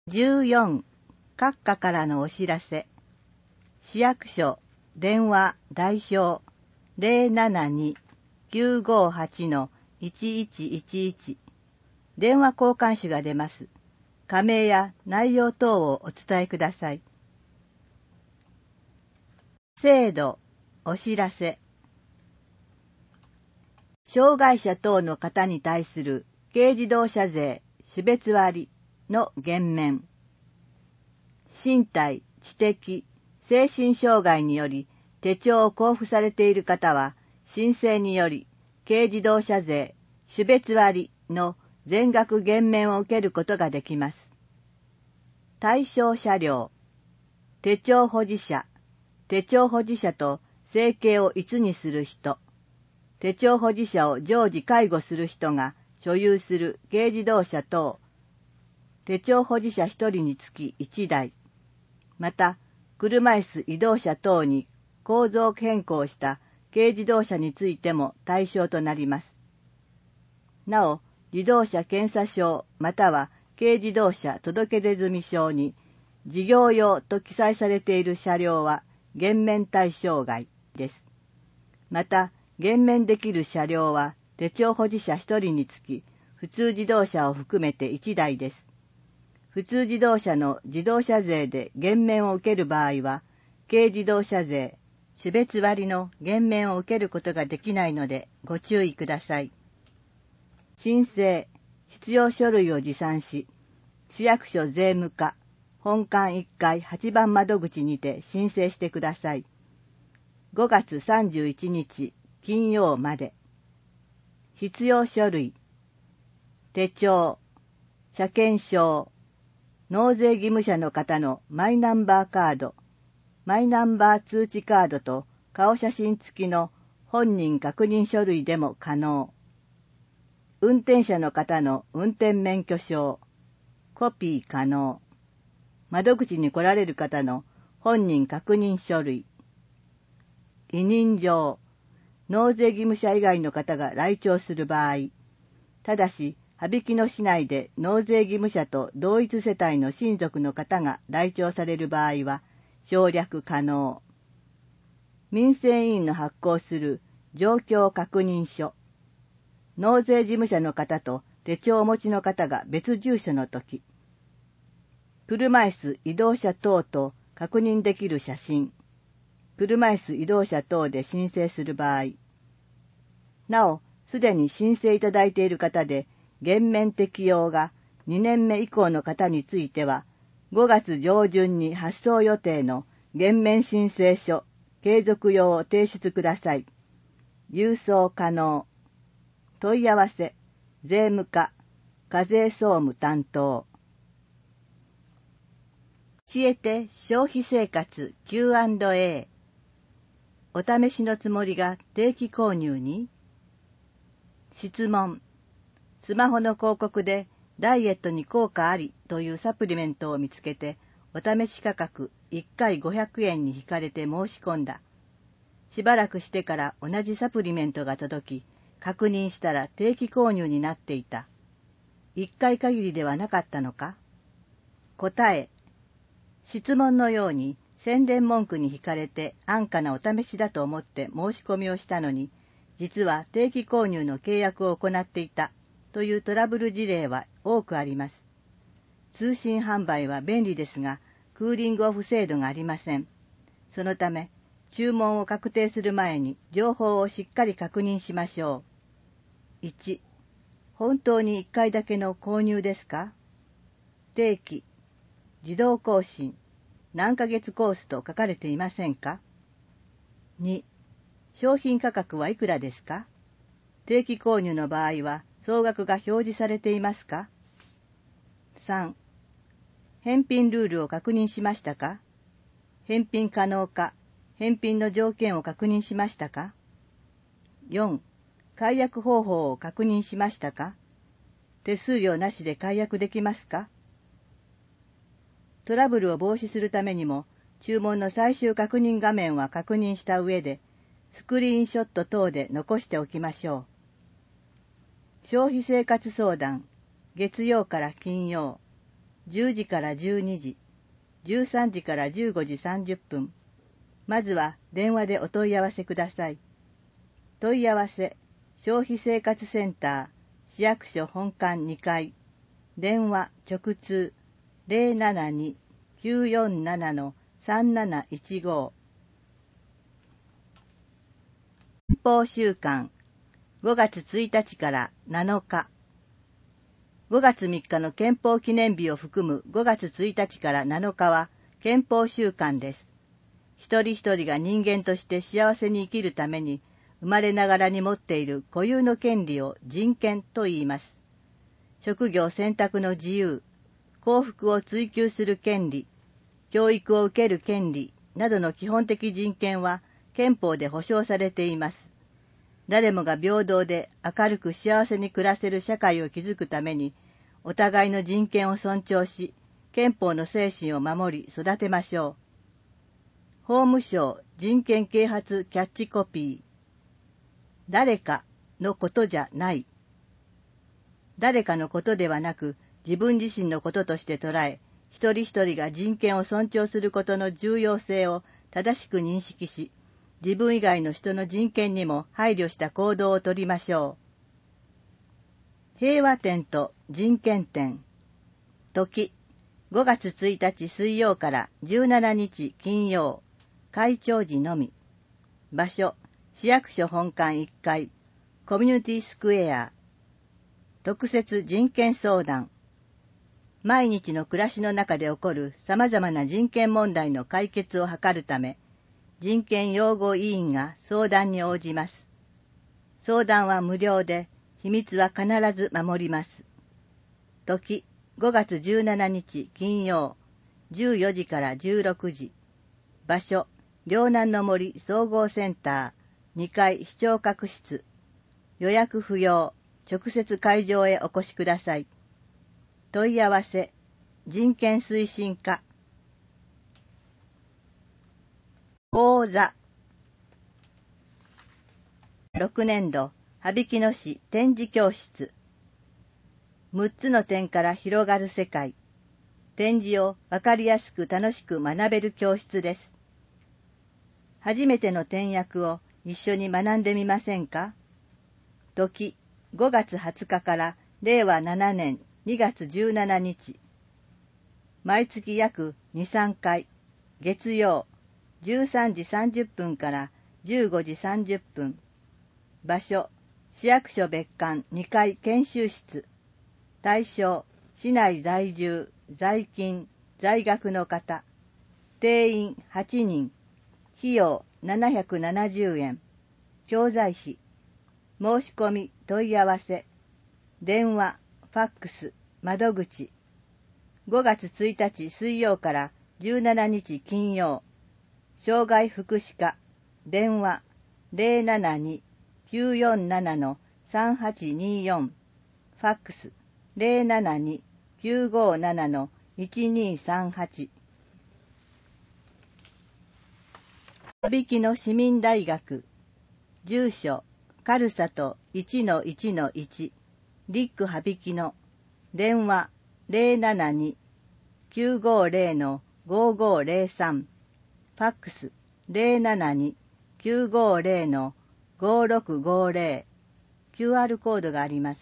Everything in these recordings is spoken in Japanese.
14、閣下からのお知らせ。市役所、電話、代表、072-958-1111。電話交換手が出ます。加盟や内容等をお伝えください。制度、お知らせ。障害者等の方に対する軽自動車税種別割の減免。身体、知的、精神障害により手帳を交付されている方は、申請により軽自動車税種別割の全額減免を受けることができます。対象車両、手帳保持者、手帳保持者と生計を一にする人、手帳保持者を常時介護する人が所有する軽自動車等、手帳保持者1人につき1台、また、車椅子移動車等に構造変更した軽自動車についても対象となります。なお、自動車検査証または軽自動車届出済証に事業用と記載されている車両は減免対象外です。また、減免できる車両は手帳保持者1人につき普通自動車を含めて1台です。普通自動車の自動車税で減免を受ける場合は、軽自動車税種別割の減免を受けることができないのでご注意ください。申請、必要書類を持参し、市役所税務課、本館1階8番窓口にて申請してください。5月31日金曜まで。必要書類、手帳、車検証、納税義務者の方のマイナンバーカード、マイナンバー通知カードと顔写真付きの本人確認書類でも可能。運転者の方の運転免許証、コピー可能。窓口に来られる方の本人確認書類。委任状、納税義務者以外の方が来庁する場合、ただし、羽曳野市内で納税義務者と同一世帯の親族の方が来庁される場合は省略可能。民生委員の発行する状況確認書。納税事務者の方と手帳をお持ちの方が別住所のとき。車椅子移動車等と確認できる写真。車椅子移動車等で申請する場合。なお、すでに申請いただいている方で、減免適用が2年目以降の方については、5月上旬に発送予定の減免申請書、継続用を提出ください。郵送可能。問い合わせ、税務課、課税総務担当。教えて消費生活 Q&A。お試しのつもりが定期購入に？質問。スマホの広告でダイエットに効果ありというサプリメントを見つけて、お試し価格1回500円に引かれて申し込んだ。しばらくしてから同じサプリメントが届き、確認したら定期購入になっていた。1回限りではなかったのか？答え。質問のように宣伝文句に惹かれて安価なお試しだと思って申し込みをしたのに、実は定期購入の契約を行っていたというトラブル事例は多くあります。通信販売は便利ですが、クーリングオフ制度がありません。そのため、注文を確定する前に情報をしっかり確認しましょう。1、本当に1回だけの購入ですか？定期、自動更新、何ヶ月コースと書かれていませんか？ 2、商品価格はいくらですか？定期購入の場合は総額が表示されていますか？ 3、返品ルールを確認しましたか？返品可能か、返品の条件を確認しましたか？ 4、解約方法を確認しましたか？手数料なしで解約できますか？トラブルを防止するためにも、注文の最終確認画面は確認した上で、スクリーンショット等で残しておきましょう。消費生活相談、月曜から金曜。 10時から12時、13時から15時30分。まずは電話でお問い合わせください。問い合わせ、消費生活センター、市役所本館2階。電話直通 072-947-3715。憲法週間5月1日から7日。5月3日の憲法記念日を含む5月1日から7日は憲法週間です。一人一人が人間として幸せに生きるために生まれながらに持っている固有の権利を人権と言います。職業選択の自由、幸福を追求する権利、教育を受ける権利などの基本的人権は憲法で保障されています。誰もが平等で明るく幸せに暮らせる社会を築くために、お互いの人権を尊重し、憲法の精神を守り育てましょう。法務省人権啓発キャッチコピー。誰かのことじゃない。誰かのことではなく、自分自身のこととして捉え、一人一人が人権を尊重することの重要性を正しく認識し、自分以外の人の人権にも配慮した行動をとりましょう。平和展と人権展。時、5月1日水曜から17日金曜、開庁時のみ。場所、市役所本館1階、コミュニティスクエア。特設人権相談。毎日の暮らしの中で起こる様々な人権問題の解決を図るため、人権擁護委員が相談に応じます。相談は無料で、秘密は必ず守ります。時、5月17日金曜、14時から16時。場所、両南の森総合センター、2階視聴覚室。予約不要、直接会場へお越しください。問い合わせ、人権推進課。講座。6年度、羽曳野市展示教室。6つの点から広がる世界。展示をわかりやすく楽しく学べる教室です。初めての点訳を一緒に学んでみませんか？時、5月20日から令和7年2月17日。毎月約2、3回、月曜、13時30分から15時30分。場所、市役所別館2階研修室。対象、市内在住、在勤、在学の方。定員8人。費用770円。教材費。申し込み、問い合わせ。電話、ファックス、窓口。5月1日水曜から17日金曜。障害福祉課。電話、072-947-3824。ファックス、072-957-1238。羽曳野市民大学。住所、カルサト 1-1-1。リック羽曳野。電話、072-950-5503。ファックス、072-950-5650。QR コードがあります。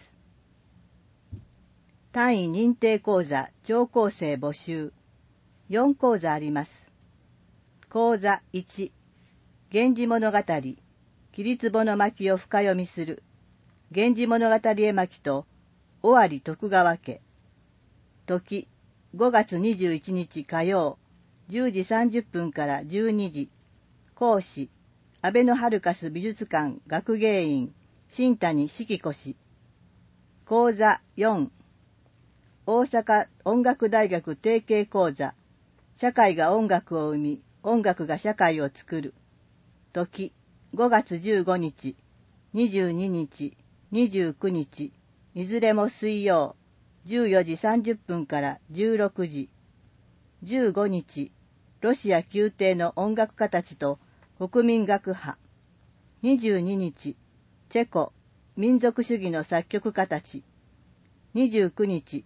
単位認定講座聴講生募集。4講座あります。講座1、源氏物語、桐壺の巻を深読みする。源氏物語絵巻と尾張徳川家。時、5月21日火曜、10時30分から12時。講師、アベノハルカス美術館学芸員、新谷式子氏。講座4、大阪音楽大学提携講座、社会が音楽を生み、音楽が社会を作る。時、5月15日、22日、29日、いずれも水曜、14時30分から16時。15日、ロシア宮廷の音楽家たちと国民楽派。22日、チェコ、民族主義の作曲家たち。29日、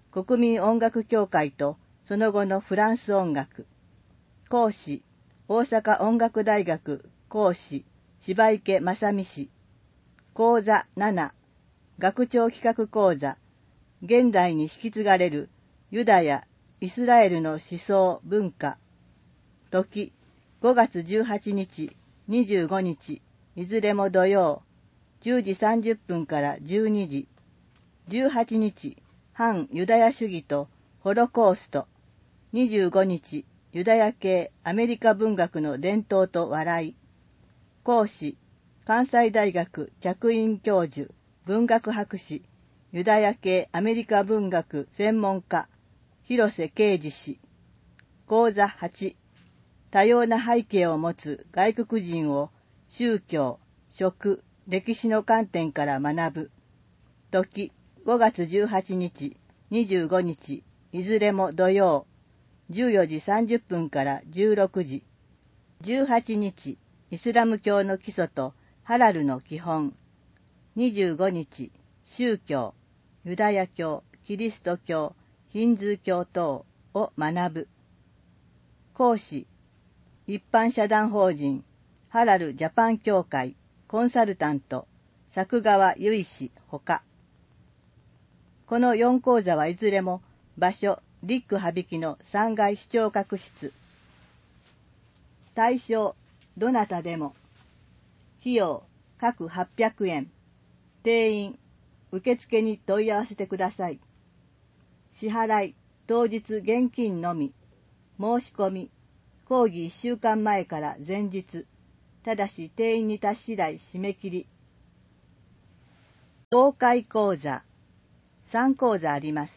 国民音楽協会とその後のフランス音楽。講師、大阪音楽大学講師、柴池正美氏。講座7、学長企画講座、現代に引き継がれるユダヤ・イスラエルの思想・文化。時、5月18日、25日、いずれも土曜、10時30分から12時。18日、反ユダヤ主義とホロコースト。25日、ユダヤ系アメリカ文学の伝統と笑い。講師、関西大学客員教授、文学博士、ユダヤ系アメリカ文学専門家、広瀬啓二氏。講座8、多様な背景を持つ外国人を宗教、食、歴史の観点から学ぶ。時、5月18日、25日、いずれも土曜、14時30分から16時。18日、イスラム教の基礎とハラルの基本。25日、宗教、ユダヤ教、キリスト教、ヒンズー教等を学ぶ。講師、一般社団法人、ハラルジャパン協会、コンサルタント、作川由衣氏ほか。この4講座はいずれも場所、リック羽曳の3階視聴覚室。対象、どなたでも。費用、各800円。定員、受付に問い合わせてください。支払い、当日現金のみ。申し込み、講義1週間前から前日。ただし定員に達次第締め切り。公開講座。3講座あります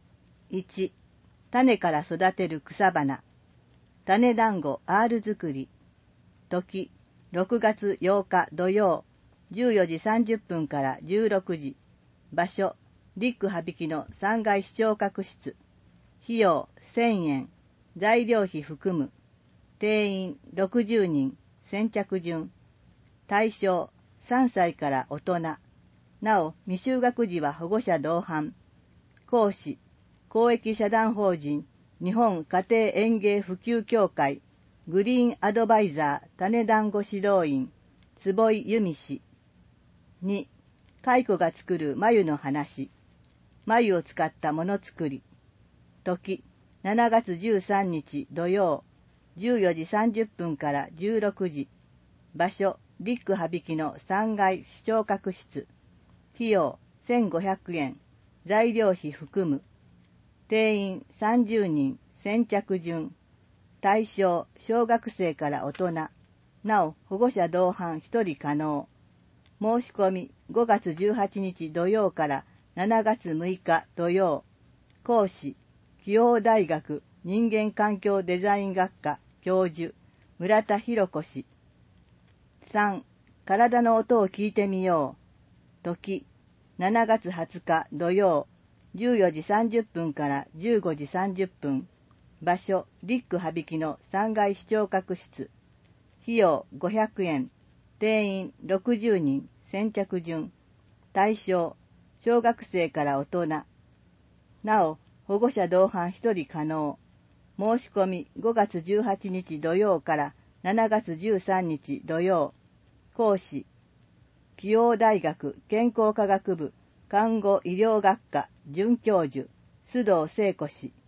。1、種から育てる草花。種団子 R 作り。時、6月8日土曜、14時30分から16時。場所、リック羽曳の3階視聴覚室。費用1000円。材料費含む。定員60人。先着順。対象3歳から大人。なお、未就学児は保護者同伴。講師、公益社団法人日本家庭園芸普及協会グリーンアドバイザー種団子指導員坪井由美氏。2、蚕が作る繭の話。繭を使ったものづくり。時、7月13日土曜、14時30分から16時。場所、リック羽曳の3階視聴覚室。費用1500円。材料費含む。定員30人。先着順。対象、小学生から大人。なお、保護者同伴1人可能。申し込み5月18日土曜から7月6日土曜。講師、紀応大学人間環境デザイン学科教授、村田博子氏。3、体の音を聞いてみよう。時、7月20日土曜、14時30分から15時30分。場所、リック羽曳の3階視聴覚室。費用500円。定員60人。先着順。対象、小学生から大人。なお、保護者同伴1人可能。申し込み5月18日土曜から7月13日土曜。講師、紀応大学健康科学部看護医療学科准教授須藤聖子氏。